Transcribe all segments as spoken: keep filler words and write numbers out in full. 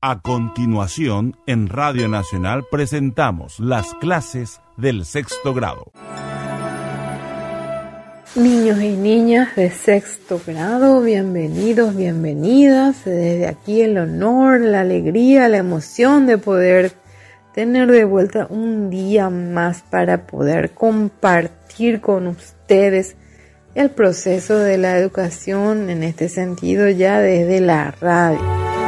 A continuación, en Radio Nacional presentamos las clases del sexto grado. Niños y niñas de sexto grado, bienvenidos, bienvenidas. Desde aquí el honor, la alegría, la emoción de poder tener de vuelta un día más para poder compartir con ustedes el proceso de la educación, en este sentido ya desde la radio.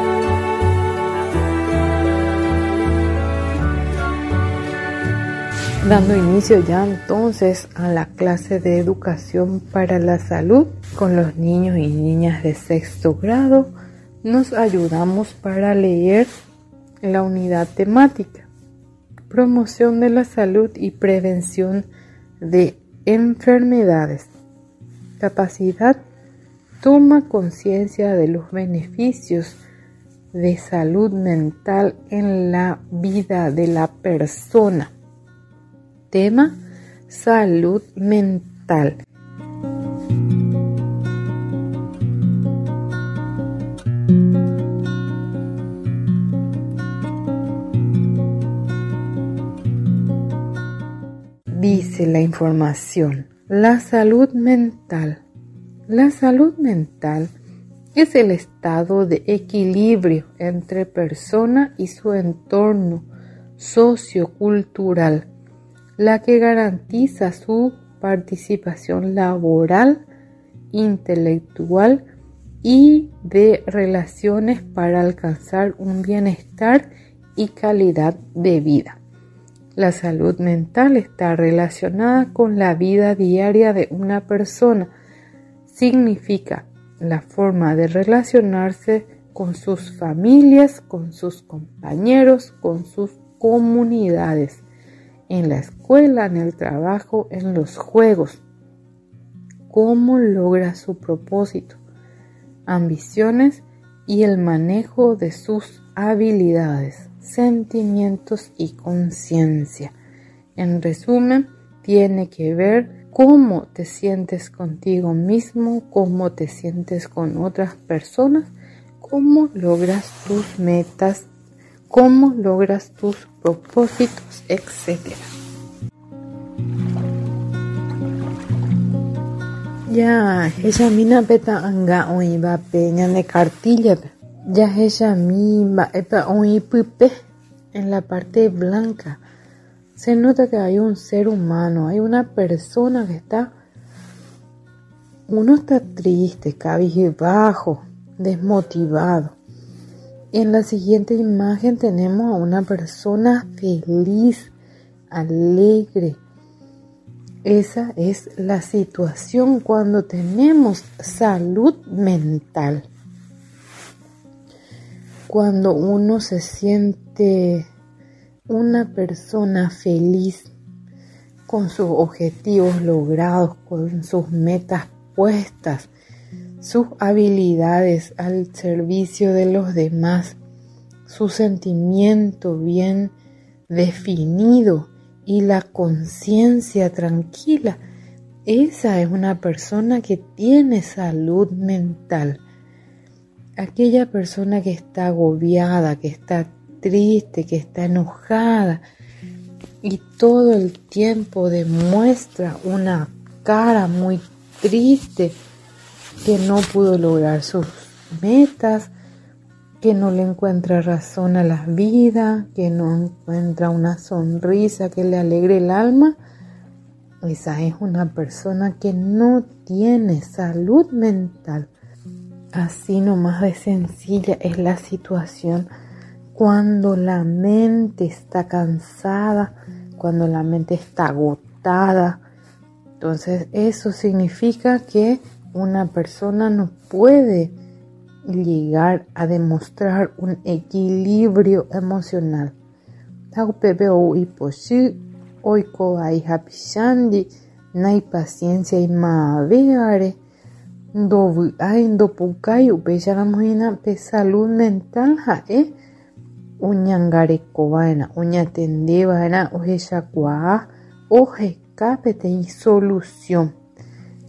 Dando inicio ya entonces a la clase de educación para la salud con los niños y niñas de sexto grado, nos ayudamos para leer la unidad temática, promoción de la salud y prevención de enfermedades. Capacidad, toma conciencia de los beneficios de salud mental en la vida de la persona. Tema, salud mental. Dice la información, la salud mental. La salud mental es el estado de equilibrio entre persona y su entorno sociocultural, la que garantiza su participación laboral, intelectual y de relaciones para alcanzar un bienestar y calidad de vida. La salud mental está relacionada con la vida diaria de una persona. Significa la forma de relacionarse con sus familias, con sus compañeros, con sus comunidades, en la escuela, en el trabajo, en los juegos. Cómo logra su propósito, ambiciones y el manejo de sus habilidades, sentimientos y conciencia. En resumen, tiene que ver cómo te sientes contigo mismo, cómo te sientes con otras personas, cómo logras tus metas, cómo logras tus propósitos, etcétera. Ya, ella mina peta anga oiba peña de cartilla. Ya ella misma epa oipupe en la parte blanca. Se nota que hay un ser humano, hay una persona que está, uno está triste, cabizbajo, desmotivado. En la siguiente imagen tenemos a una persona feliz, alegre. Esa es la situación cuando tenemos salud mental. Cuando uno se siente una persona feliz, con sus objetivos logrados, con sus metas puestas, sus habilidades al servicio de los demás, su sentimiento bien definido y la conciencia tranquila. Esa es una persona que tiene salud mental. Aquella persona que está agobiada, que está triste, que está enojada y todo el tiempo demuestra una cara muy triste, que no pudo lograr sus metas, que no le encuentra razón a la vida, que no encuentra una sonrisa que le alegre el alma. Esa es una persona que no tiene salud mental. Así nomás de sencilla es la situación cuando la mente está cansada, cuando la mente está agotada. Entonces eso significa que una persona no puede llegar a demostrar un equilibrio emocional. No hay paciencia y maveare. Do hay do pukai upeyaramoina pe salud mental hae uñangare kovaena uñatende vaena ojechakuaa ojekapete y solución.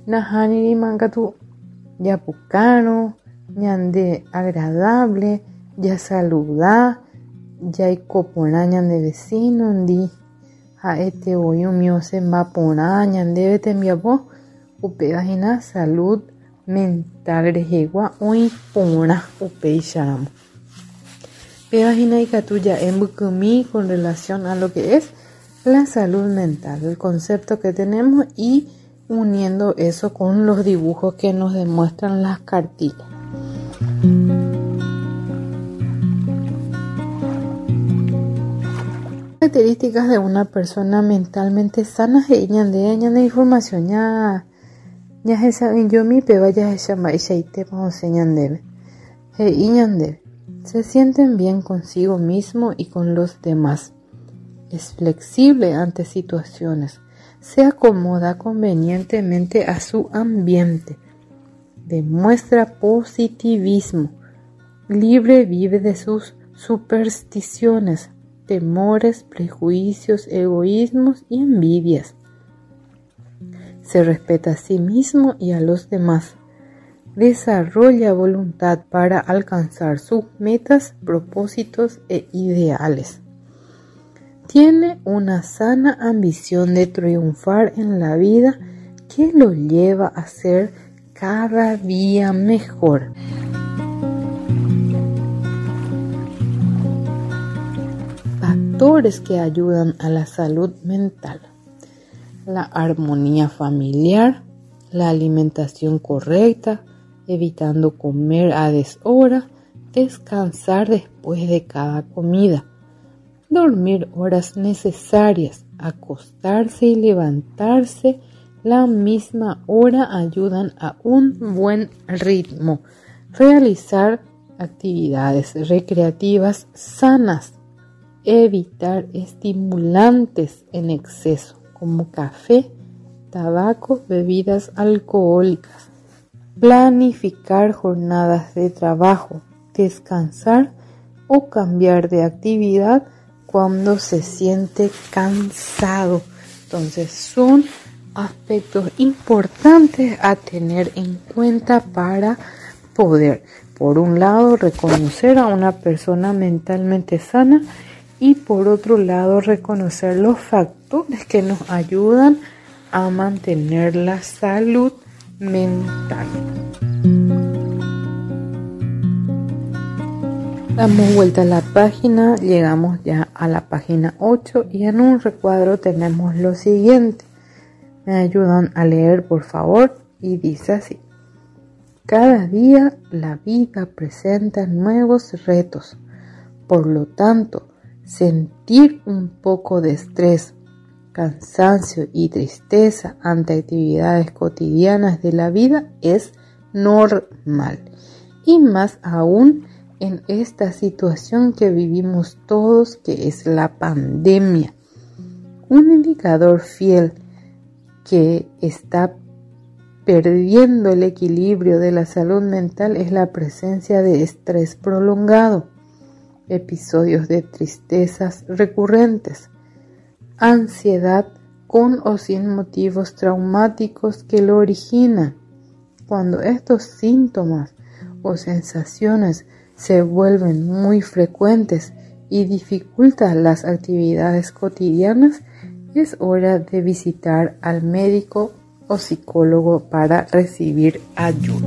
Nahaniri mangatu yapukano ñande agradable ya saluda, ya hay coporaña de vecino, di a este hoyo mío se va poraña, debe te enviar upegajina salud mental rejegua hoy pora upeixaramo. Pegajina y catuya en bucumi con relación a lo que es la salud mental, el concepto que tenemos y uniendo eso con los dibujos que nos demuestran las cartitas. Características de una persona mentalmente sana ella de ella de información ya ya se saben yo mi peba ya se llama y te vamos señan debe e se sienten bien consigo mismo y con los demás. Es flexible ante situaciones, se acomoda convenientemente a su ambiente, demuestra positivismo, libre vive de sus supersticiones, temores, prejuicios, egoísmos y envidias. Se respeta a sí mismo y a los demás. Desarrolla voluntad para alcanzar sus metas, propósitos e ideales. Tiene una sana ambición de triunfar en la vida que lo lleva a ser cada día mejor. Factores que ayudan a la salud mental: la armonía familiar, la alimentación correcta, evitando comer a deshora, descansar después de cada comida, dormir horas necesarias, acostarse y levantarse la misma hora ayudan a un buen ritmo, realizar actividades recreativas sanas, evitar estimulantes en exceso como café, tabaco, bebidas alcohólicas, planificar jornadas de trabajo, descansar o cambiar de actividad cuando se siente cansado. Entonces son aspectos importantes a tener en cuenta para poder, por un lado, reconocer a una persona mentalmente sana y por otro lado, reconocer los factores que nos ayudan a mantener la salud mental. Damos vuelta a la página, llegamos ya a la página ocho y en un recuadro tenemos lo siguiente. Me ayudan a leer, por favor, y dice así: cada día la vida presenta nuevos retos, por lo tanto, sentir un poco de estrés, cansancio y tristeza ante actividades cotidianas de la vida es normal, y más aún en esta situación que vivimos todos, que es la pandemia. Un indicador fiel que está perdiendo el equilibrio de la salud mental es la presencia de estrés prolongado, episodios de tristezas recurrentes, ansiedad con o sin motivos traumáticos que lo originan. Cuando estos síntomas o sensaciones se vuelven muy frecuentes y dificultan las actividades cotidianas, es hora de visitar al médico o psicólogo para recibir ayuda.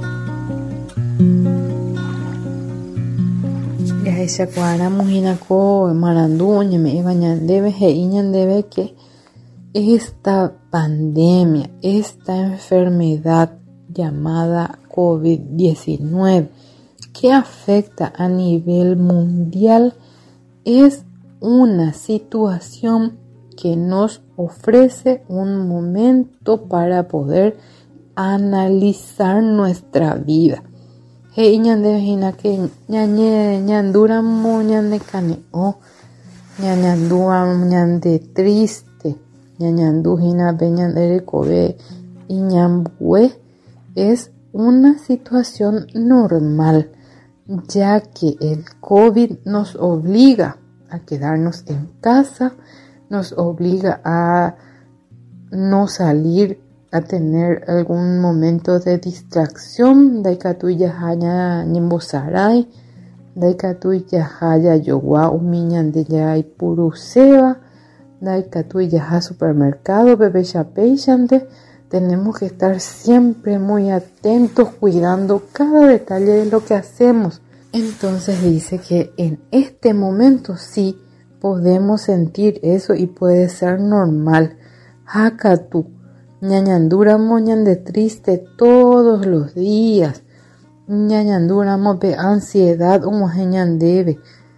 Ya esa cuara mujinako marandu ñeme bañandebe he ñandebe que esta pandemia, esta enfermedad llamada COVID diecinueve que afecta a nivel mundial es una situación que nos ofrece un momento para poder analizar nuestra vida. Hey, ñande vejina que ñañe ñandura mo ñande caneo, ñañandua ñande triste, ñañandujina be ñande recobe y ñambue es una situación normal, ya que el COVID nos obliga a quedarnos en casa, nos obliga a no salir, a tener algún momento de distracción, daikatuya haya ñembosaray, Daikatui yahaya yowa umiñande ya ipuruseva, daikatui yaha supermercado, bebé chapeishante. Tenemos que estar siempre muy atentos, cuidando cada detalle de lo que hacemos. Entonces dice que en este momento sí podemos sentir eso y puede ser normal. Hakatu, ñañanduramo ñande triste todos los días. Ñañanduramo pe ansiedad umojeñandebe.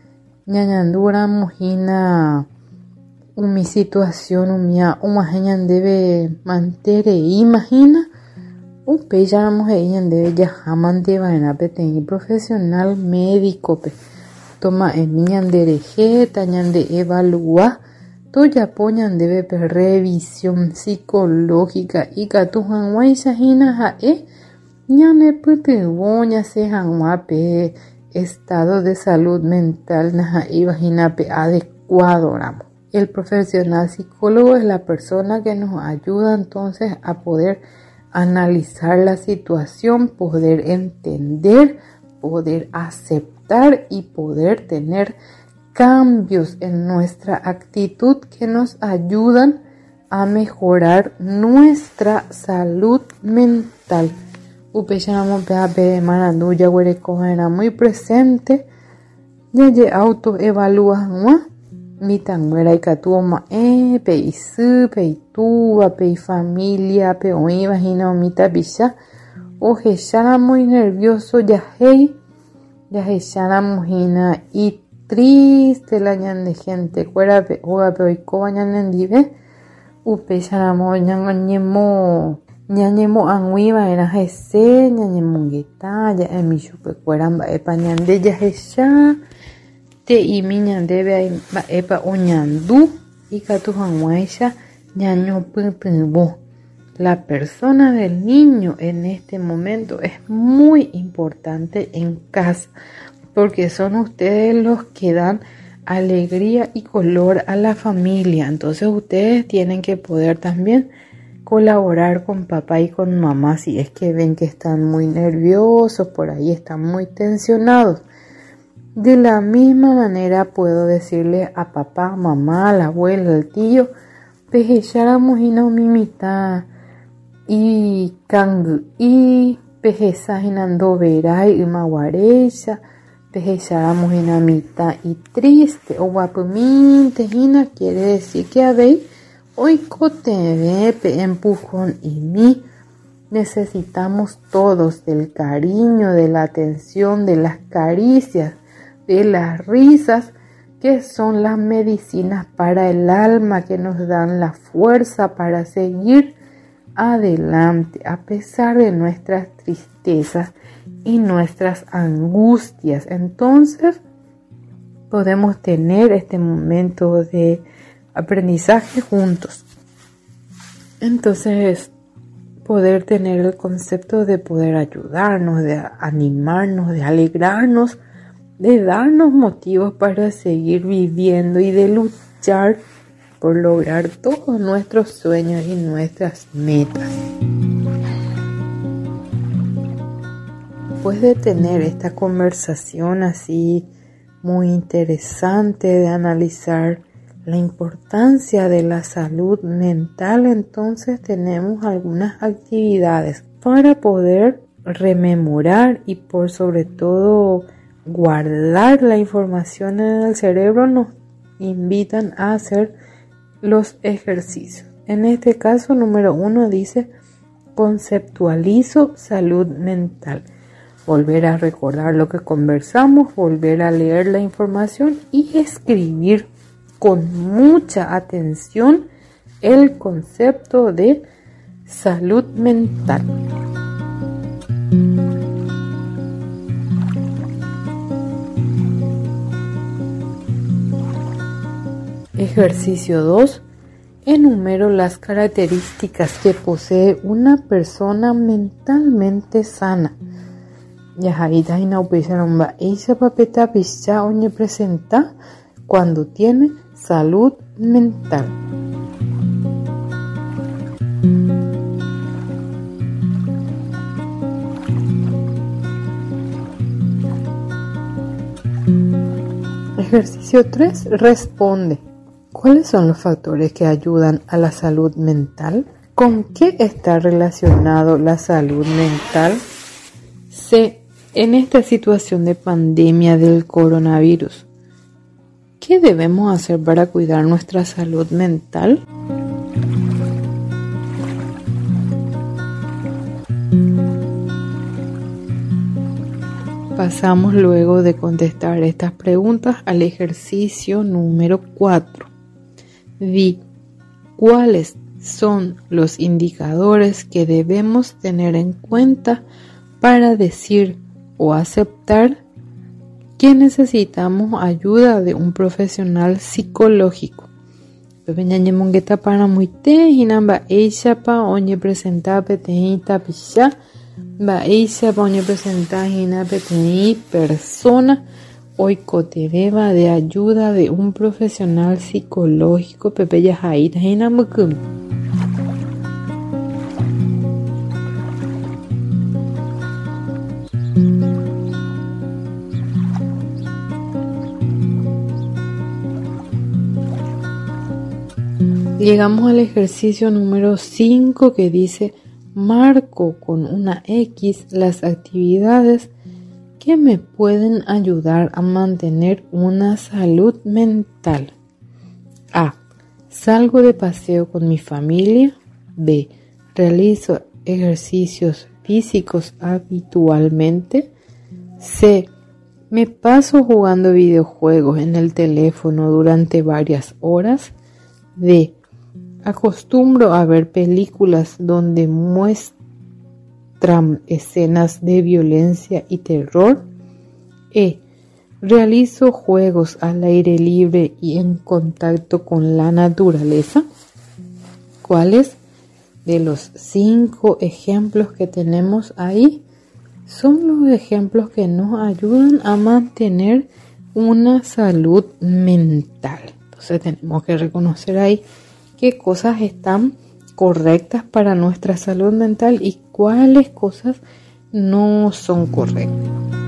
Ñañanduramo hina mi situación umia umojeñandebe mantere imagina. Upe ya vamos a ir debe ya jamante vaina pe tengi profesional médico pe toma emiñan derejeta ñande evalúa to ya poñan debe pe revisión psicológica y katujan waisa hina ja e ñane pute boña se janwa pe estado de salud mental na ja imagina pe adecuado ramo. El profesional psicólogo es la persona que nos ayuda entonces a poder analizar la situación, poder entender, poder aceptar y poder tener cambios en nuestra actitud que nos ayudan a mejorar nuestra salud mental. Upechanamo pe maranduya huerecoja muy presente, ya ye auto evalúa mi tanguera y catuoma eh pe isu pe ituba pe familia pe oi imagina omita pisha o jeshara muy nervioso ya hey ya jeshara mujina y triste la ñande gente fuera pe oa pe oikoba ñanendive upe sharamo ñañemo ñañemo anguiva era jese ñañemungueta ya emi chupe fuera mbae pa ñande ya jesha te imiñan debe epa oñandu y katujanguaisha ñaño putebo. La persona del niño en este momento es muy importante en casa porque son ustedes los que dan alegría y color a la familia. Entonces ustedes tienen que poder también colaborar con papá y con mamá si es que ven que están muy nerviosos, por ahí están muy tensionados. De la misma manera puedo decirle a papá, mamá, la abuela, al tío, pejecháramos y no mimita y kang y pejesaginando verai y maguarecha, pejecháramos y namita y triste o guapuminte hina quiere decir que habéis hoy cote pe empujón y mi necesitamos todos del cariño, de la atención, de las caricias, de las risas, que son las medicinas para el alma, que nos dan la fuerza para seguir adelante a pesar de nuestras tristezas y nuestras angustias. Entonces podemos tener este momento de aprendizaje juntos. Entonces poder tener el concepto de poder ayudarnos, de animarnos, de alegrarnos, de darnos motivos para seguir viviendo y de luchar por lograr todos nuestros sueños y nuestras metas. Después de tener esta conversación así muy interesante, de analizar la importancia de la salud mental, entonces tenemos algunas actividades para poder rememorar y por sobre todo guardar la información en el cerebro. Nos invitan a hacer los ejercicios. En este caso, número uno dice: conceptualizo salud mental. Volver a recordar lo que conversamos, volver a leer la información y escribir con mucha atención el concepto de salud mental. Ejercicio dos. Enumero las características que posee una persona mentalmente sana. Yajaita inaupesaromba esa papeta picha oñe presenta cuando tiene salud mental. Ejercicio tres. Responde. ¿Cuáles son los factores que ayudan a la salud mental? ¿Con qué está relacionado la salud mental? C. En esta situación de pandemia del coronavirus, ¿qué debemos hacer para cuidar nuestra salud mental? Pasamos luego de contestar estas preguntas al ejercicio número cuatro. Di cuáles son los indicadores que debemos tener en cuenta para decir o aceptar que necesitamos ayuda de un profesional psicológico. Pepeñañe mongueta para muy te hinamba eisha pa oñe presenta petei tapisha ba eisha pa oñe presenta hina petei persona oikotebeba de ayuda de un profesional psicológico pepeya haita hinamukum. Llegamos al ejercicio número cinco que dice: marco con una X las actividades que me pueden ayudar a mantener una salud mental. A. Salgo de paseo con mi familia. B. Realizo ejercicios físicos habitualmente. C. Me paso jugando videojuegos en el teléfono durante varias horas. D. Acostumbro a ver películas donde muestran escenas de violencia y terror. E. Realizo juegos al aire libre y en contacto con la naturaleza. ¿Cuáles de los cinco ejemplos que tenemos ahí son los ejemplos que nos ayudan a mantener una salud mental? Entonces tenemos que reconocer ahí qué cosas están correctas para nuestra salud mental y cuáles cosas no son correctas.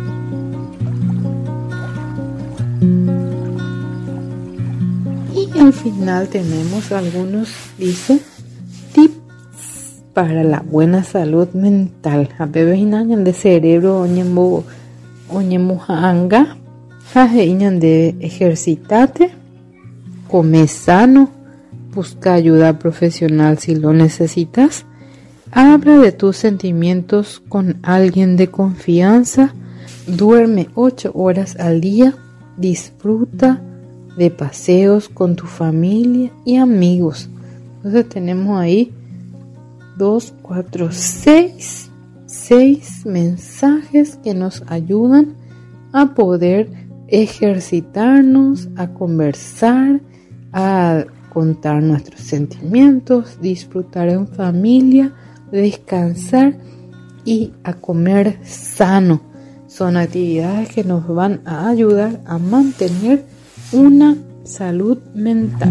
Y al final tenemos algunos, dice, tips para la buena salud mental. A bebé inañan de cerebro oñembo oñemuhanga, jaje iñan de ejercitate, come sano, busca ayuda profesional si lo necesitas, habla de tus sentimientos con alguien de confianza, duerme ocho horas al día, disfruta de paseos con tu familia y amigos. Entonces tenemos ahí dos, cuatro, seis, seis mensajes que nos ayudan a poder ejercitarnos, a conversar, a contar nuestros sentimientos, disfrutar en familia, descansar y a comer sano. Son actividades que nos van a ayudar a mantener una salud mental.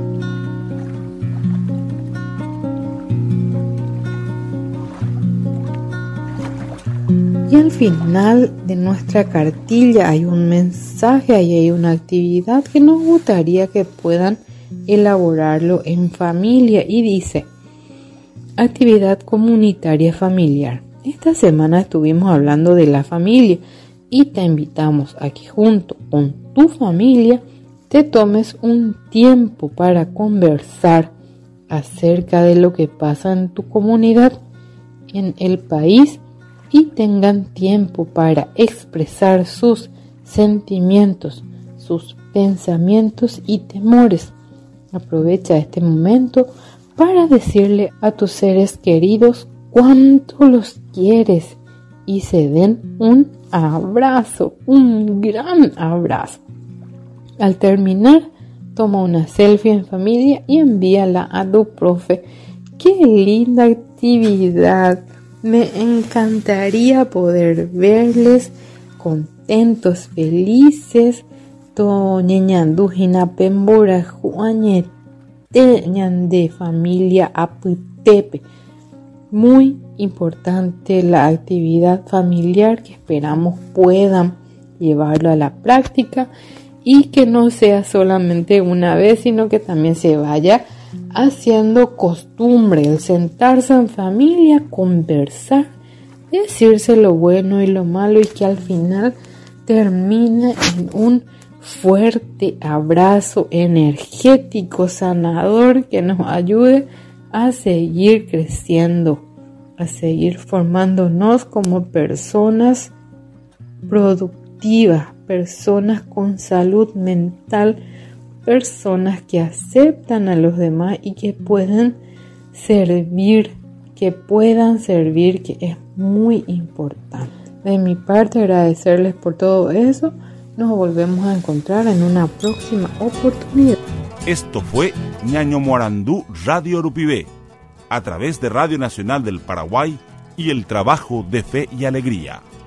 Y al final de nuestra cartilla hay un mensaje, y hay una actividad que nos gustaría que puedan elaborarlo en familia y dice: actividad comunitaria familiar. Esta semana estuvimos hablando de la familia y te invitamos a que junto con tu familia te tomes un tiempo para conversar acerca de lo que pasa en tu comunidad, en el país, y tengan tiempo para expresar sus sentimientos, sus pensamientos y temores. Aprovecha este momento para decirle a tus seres queridos cuánto los quieres y se den un abrazo, un gran abrazo. Al terminar, toma una selfie en familia y envíala a tu profe. ¡Qué linda actividad! Me encantaría poder verles contentos, felices. To ñeñandu hinapembora juañete ñande familia aputepe. Muy importante la actividad familiar que esperamos puedan llevarlo a la práctica y que no sea solamente una vez, sino que también se vaya haciendo costumbre el sentarse en familia, conversar, decirse lo bueno y lo malo, y que al final termine en un fuerte abrazo energético, sanador, que nos ayude a seguir creciendo, a seguir formándonos como personas productivas, personas con salud mental, personas que aceptan a los demás y que pueden servir, que puedan servir, que es muy importante. De mi parte, agradecerles por todo eso. Nos volvemos a encontrar en una próxima oportunidad. Esto fue Ñaño Morandú Radio Urupibé, a través de Radio Nacional del Paraguay y el trabajo de Fe y Alegría.